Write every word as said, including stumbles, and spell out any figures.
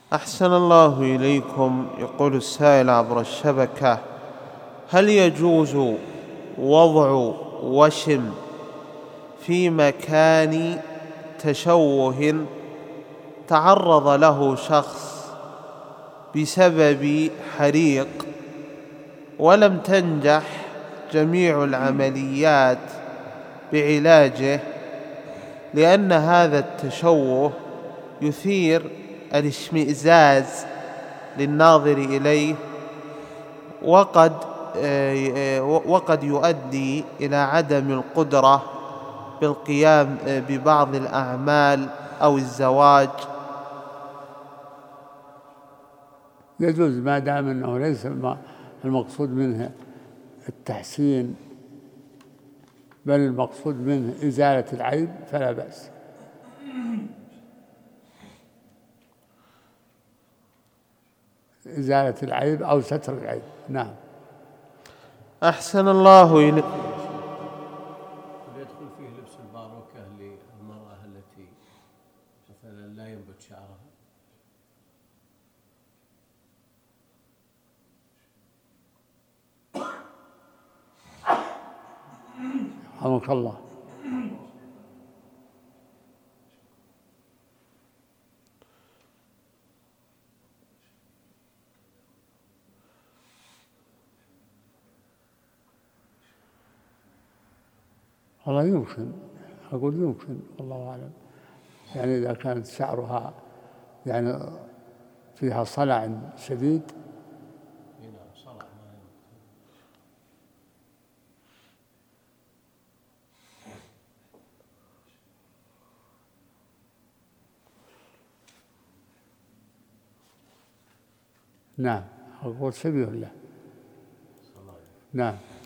أحسن الله إليكم. يقول السائل عبر الشبكة: هل يجوز وضع وشم في مكان تشوه تعرض له شخص بسبب حريق ولم تنجح جميع العمليات بعلاجه، لأن هذا التشوه يثير الاشمئزاز للناظر إليه وقد وقد يؤدي إلى عدم القدرة بالقيام ببعض الأعمال أو الزواج؟ يجوز ما دام أنه ليس المقصود منه التحسين بل المقصود منه إزالة العيب فلا بأس. إزالة العيب أو ستر العيب. نعم. أحسن الله إليك. يدخل فيه لبس الباروكة للمرأة التي مثلا لا ينبت شعرها؟ رحمك الله. والله يمكن، أقول يمكن، والله أعلم. يعني إذا كانت شعرها يعني فيها صلع شديد. نعم، أقول شبيه له. نعم.